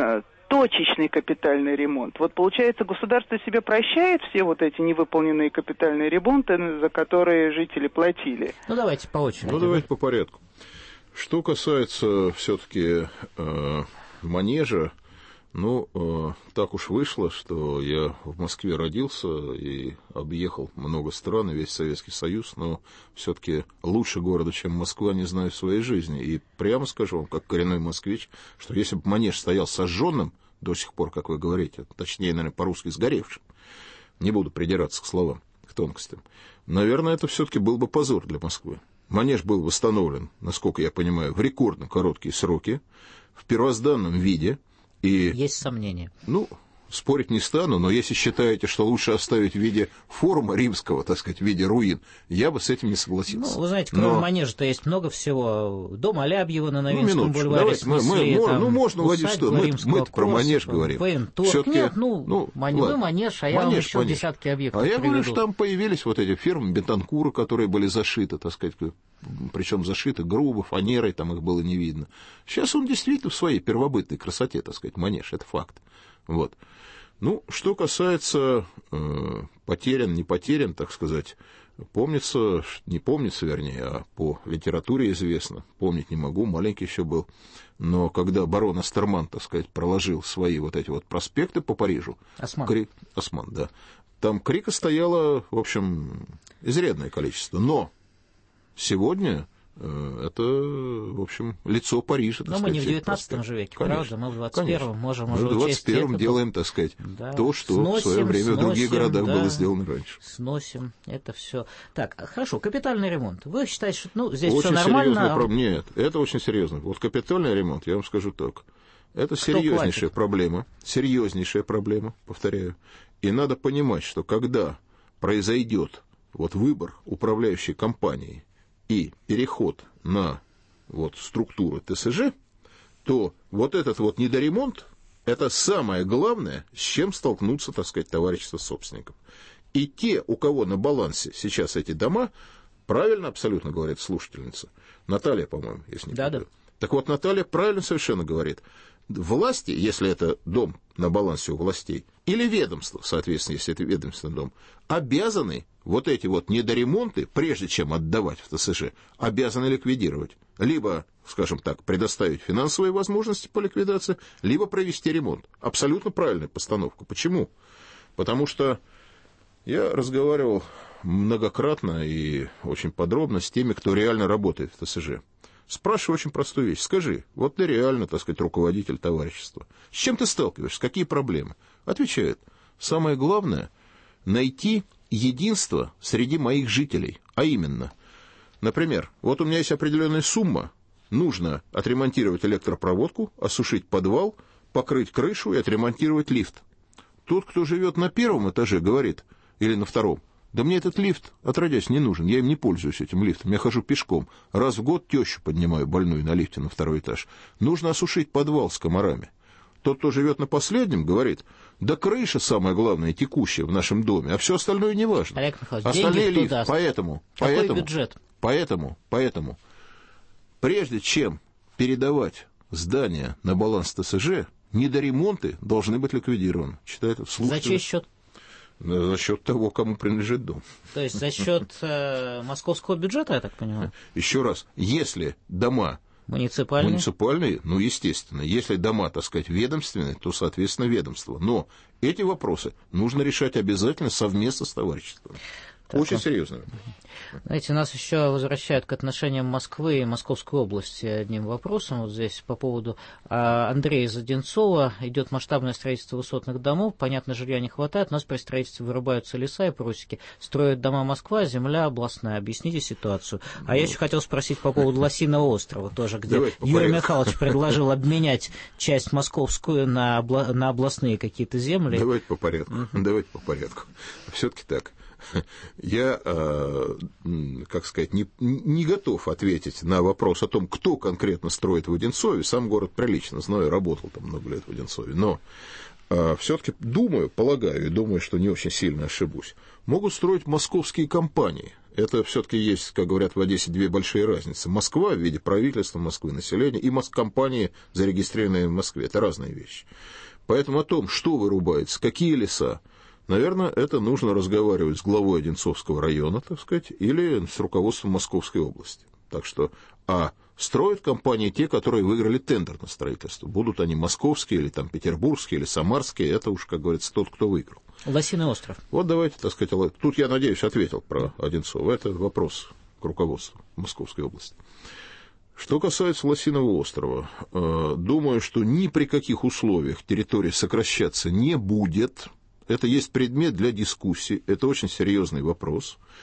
точечный капитальный ремонт. Вот получается, государство себе прощает все вот эти невыполненные капитальные ремонты, за которые жители платили. Ну, давайте по очереди. Ну, давайте по порядку. Что касается все-таки э, манежа, ну, э, так уж вышло, что я в Москве родился и объехал много стран, и весь Советский Союз, но все-таки лучше города, чем Москва, не знаю в своей жизни. И прямо скажу вам, как коренной москвич, что если бы манеж стоял сожженным до сих пор, как вы говорите, точнее, наверное, по-русски сгоревшим, не буду придираться к словам, к тонкостям, наверное, это все-таки был бы позор для Москвы. Манеж был восстановлен, насколько я понимаю, в рекордно короткие сроки, в первозданном виде. И, есть сомнения. Ну, спорить не стану, но если считаете, что лучше оставить в виде форума римского, так сказать, в виде руин, я бы с этим не согласился. Ну, вы знаете, кроме но... манежа-то есть много всего. Дом Алябьева на Новинском ну, бульваре мы, мы, там, ну, можно уводить что? Мы, мы про манеж говорим. Военторг. Нет, ну, ну манеж, вы манеж, а я манеж, вам еще манеж. Десятки объектов А я приведу. говорю, что там появились вот эти фирмы Бетанкура, которые были зашиты, так сказать, причем зашиты грубо, фанерой, там их было не видно. Сейчас он действительно в своей первобытной красоте, так сказать, манеж, это факт. Вот. Ну, что касается э, потерян, не потерян, так сказать, помнится, не помнится, вернее, а по литературе известно, помнить не могу, маленький еще был, но когда барон Астерман, так сказать, проложил свои вот эти вот проспекты по Парижу, Осман, крик, Осман, да, там крика стояло, в общем, изрядное количество, но сегодня это, в общем, лицо Парижа. Но мы не в девятнадцатом же веке, конечно, правда? Мы в двадцать первом можем уже учесть. Мы в двадцать первом делаем, так сказать, да, то, что сносим, в свое время сносим, в других городах да, было сделано раньше. Сносим это все. Так, хорошо, капитальный ремонт. Вы считаете, что ну, здесь очень все нормально? Проб... Нет, это очень серьезно. Вот капитальный ремонт, я вам скажу так, это Кто серьезнейшая платит? проблема, серьезнейшая проблема, повторяю. И надо понимать, что когда произойдет вот выбор управляющей компании и переход на вот структуру ТСЖ, то вот этот вот недоремонт – это самое главное, с чем столкнутся, так сказать, товарищество собственников. И те, у кого на балансе сейчас эти дома, правильно абсолютно говорит слушательница, Наталья, по-моему, если не да, путаю. Так вот, Наталья правильно совершенно говорит. Власти, если это дом на балансе у властей, или ведомство, соответственно, если это ведомственный дом, обязаны вот эти вот недоремонты, прежде чем отдавать в ТСЖ, обязаны ликвидировать. Либо, скажем так, предоставить финансовые возможности по ликвидации, либо провести ремонт. Абсолютно правильная постановка. Почему? Потому что я разговаривал многократно и очень подробно с теми, кто реально работает в ТСЖ. Спрашиваю очень простую вещь. Скажи, вот ты реально, так сказать, руководитель товарищества. С чем ты сталкиваешься? Какие проблемы? Отвечает. Самое главное – найти единство среди моих жителей. А именно, например, вот у меня есть определенная сумма. Нужно отремонтировать электропроводку, осушить подвал, покрыть крышу и отремонтировать лифт. Тот, кто живет на первом этаже, говорит, или на втором, да мне этот лифт, отродясь, не нужен, я им не пользуюсь, этим лифтом, я хожу пешком. Раз в год тещу поднимаю больную на лифте на второй этаж. Нужно осушить подвал с комарами. Тот, кто живет на последнем, говорит, да крыша самое главное, текущая в нашем доме, а все остальное не важно. Олег Михайлович, остальные деньги лифт, даст? поэтому, Какой поэтому, бюджет? Поэтому, поэтому, прежде чем передавать здание на баланс ТСЖ, недоремонты должны быть ликвидированы. Читает, за чей счет? За счет того, кому принадлежит дом. То есть за счет э, московского бюджета, я так понимаю? Еще раз, если дома муниципальные? муниципальные, ну, естественно, если дома, так сказать, ведомственные, то, соответственно, ведомство. Но эти вопросы нужно решать обязательно совместно с товариществом. Так, очень серьезно. Знаете, нас еще возвращают к отношениям Москвы и Московской области одним вопросом. Вот здесь по поводу Андрея из Одинцова. Идет масштабное строительство высотных домов. Понятно, жилья не хватает. У нас при строительстве вырубаются леса и прусики. Строят дома Москва, земля областная. Объясните ситуацию. А ну, я еще хотел спросить по поводу Лосиного острова тоже, где Юрий Михайлович предложил обменять часть московскую на, обла... на областные какие-то земли. Давайте по порядку. Uh-huh. Давайте по порядку. Все-таки так. Я, как сказать, не, не готов ответить на вопрос о том, кто конкретно строит в Одинцове. Сам город прилично знаю, работал там много лет в Одинцове. Но все-таки думаю, полагаю, и думаю, что не очень сильно ошибусь, могут строить московские компании. Это все-таки есть, как говорят в Одессе, две большие разницы. Москва в виде правительства Москвы, населения, и компании, зарегистрированные в Москве. Это разные вещи. Поэтому о том, что вырубается, какие леса, наверное, это нужно разговаривать с главой Одинцовского района, так сказать, или с руководством Московской области. Так что, а строят компании те, которые выиграли тендер на строительство. Будут они московские, или там петербургские, или самарские, это уж, как говорится, тот, кто выиграл. Лосиный остров. Вот давайте, так сказать, тут, я надеюсь, ответил про Одинцово. Это вопрос к руководству Московской области. Что касается Лосиного острова, думаю, что ни при каких условиях территория сокращаться не будет. Это есть предмет для дискуссии, это очень серьезный вопрос.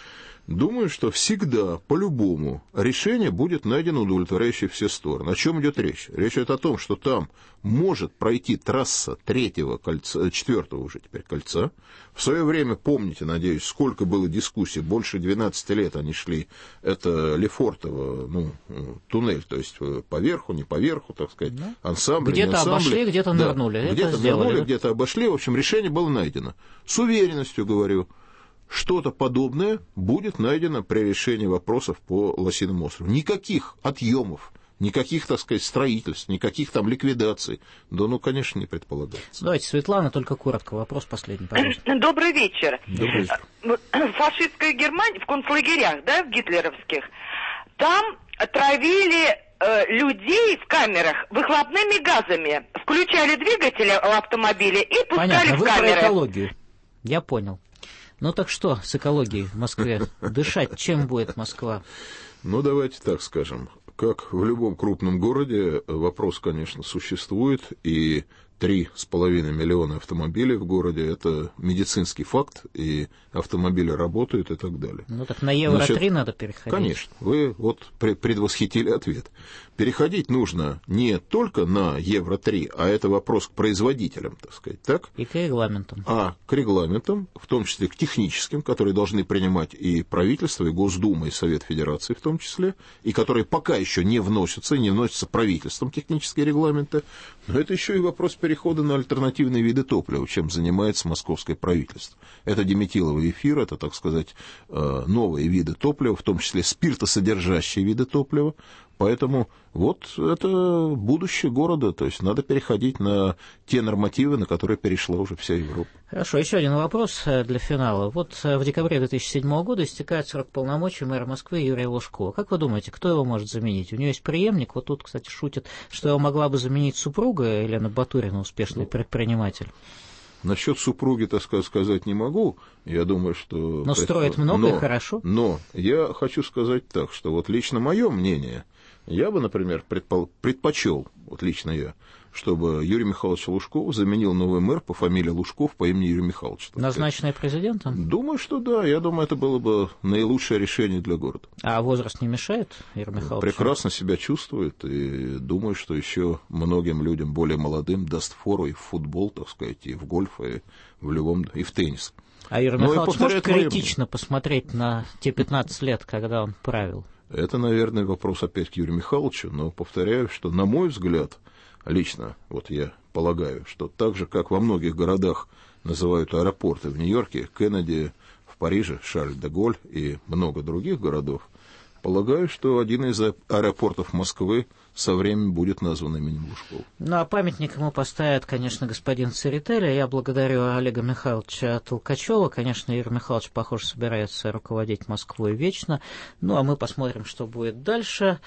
Думаю, что всегда, по-любому, решение будет найдено удовлетворяющее все стороны. О чем идет речь? Речь идет о том, что там может пройти трасса третьего кольца, четвертого уже теперь кольца. В свое время, помните, надеюсь, сколько было дискуссий, больше двенадцати лет они шли, это Лефортово, ну, туннель, то есть поверху, не поверху, так сказать, да. ансамбль, где-то не ансамбль. обошли, где-то да, нырнули. Где-то нырнули, где-то обошли, в общем, решение было найдено. С уверенностью говорю, что-то подобное будет найдено при решении вопросов по Лосиному острову. Никаких отъемов, никаких, так сказать, строительств, никаких там ликвидаций. Да, ну, конечно, не предполагается. Давайте, Светлана, только коротко. Вопрос последний, пожалуйста. Добрый вечер. Добрый вечер. Фашистская Германия, в концлагерях, да, в гитлеровских, там травили э, людей в камерах выхлопными газами. Включали двигатели автомобиля и пускали Понятно, в вы камеры. Про экологию. Я понял. Ну так что с экологией в Москве? Дышать чем будет Москва? Ну, давайте так скажем. Как в любом крупном городе, вопрос, конечно, существует, и три с половиной миллиона автомобилей в городе – это медицинский факт, и автомобили работают и так далее. Ну так на Евро-три надо переходить. Конечно, вы вот предвосхитили ответ. Переходить нужно не только на Евро-три, а это вопрос к производителям, так сказать, так? И к регламентам. А к регламентам, в том числе к техническим, которые должны принимать и правительство, и Госдума, и Совет Федерации в том числе, и которые пока еще не вносятся, не вносятся правительством технические регламенты. Но это еще и вопрос перехода на альтернативные виды топлива, чем занимается московское правительство. Это диметиловый эфир, это, так сказать, новые виды топлива, в том числе спиртосодержащие виды топлива. Поэтому вот это будущее города, то есть надо переходить на те нормативы, на которые перешла уже вся Европа. Хорошо, еще один вопрос для финала. Вот в декабре две тысячи седьмого года истекает срок полномочий мэра Москвы Юрия Лужкова. Как вы думаете, кто его может заменить? У него есть преемник, вот тут, кстати, шутят, что его могла бы заменить супруга Елена Батурина, успешный предприниматель. Насчет супруги, так сказать, не могу. Я думаю, что... Но строит много но, и хорошо. Но я хочу сказать так, что вот лично мое мнение, я бы, например, предпол... предпочел, вот лично я, чтобы Юрий Михайлович Лужков заменил новый мэр по фамилии Лужков по имени Юрий Михайлович. Назначенный президентом? Думаю, что да. Я думаю, это было бы наилучшее решение для города. А возраст не мешает, Юрий Михайлович? Прекрасно себя чувствует. И думаю, что еще многим людям, более молодым, даст фору и в футбол, так сказать, и в гольф, и в любом, и в теннис. А Юрий Но Михайлович может критично моим... посмотреть на те пятнадцать лет, когда он правил? Это, наверное, вопрос опять к Юрию Михайловичу, но повторяю, что, на мой взгляд, лично, вот я полагаю, что так же, как во многих городах называют аэропорты в Нью-Йорке, Кеннеди, в Париже, Шарль-де-Голь и много других городов, полагаю, что один из аэропортов Москвы со временем будет назван именем Лужкова. Ну, а памятник ему поставит, конечно, господин Церетели. Я благодарю Олега Михайловича Толкачева. Конечно, Юрий Михайлович, похоже, собирается руководить Москвой вечно. Ну, а мы посмотрим, что будет дальше.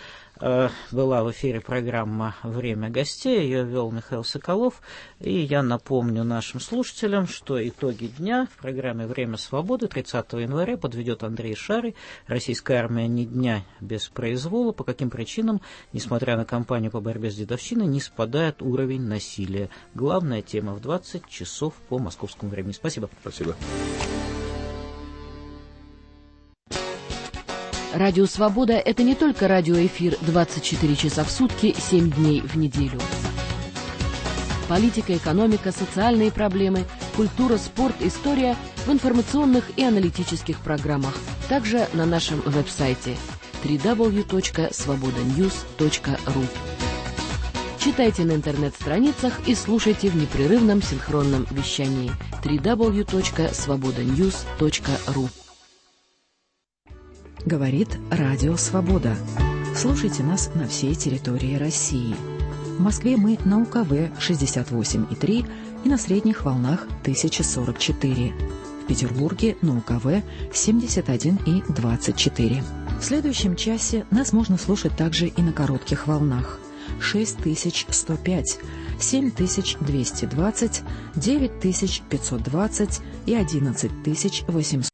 Была в эфире программа «Время гостей». Ее вел Михаил Соколов. И я напомню нашим слушателям, что итоги дня в программе «Время свободы» тридцатого января подведет Андрей Шарый. Российская армия ни дня без произвола. По каким причинам, несмотря на кампанию по борьбе с дедовщиной, не спадает уровень насилия. Главная тема в двадцать часов по московскому времени. Спасибо. Спасибо. Радио «Свобода» — это не только радиоэфир двадцать четыре часа в сутки, семь дней в неделю. Политика, экономика, социальные проблемы, культура, спорт, история в информационных и аналитических программах. Также на нашем веб-сайте дабл ю дабл ю дабл ю точка свобода ньюс точка ру. Читайте на интернет-страницах и слушайте в непрерывном синхронном вещании дабл ю дабл ю дабл ю точка свобода ньюс точка ру. Говорит Радио Свобода. Слушайте нас на всей территории России. В Москве мы на УКВ шестьдесят восемь и три и на средних волнах тысяча сорок четыре. В Петербурге на УКВ семьдесят один и двадцать четыре. В следующем часе нас можно слушать также и на коротких волнах. шесть тысяч сто пять, семь тысяч двести двадцать, девять тысяч пятьсот двадцать и одиннадцать тысяч восемьсот.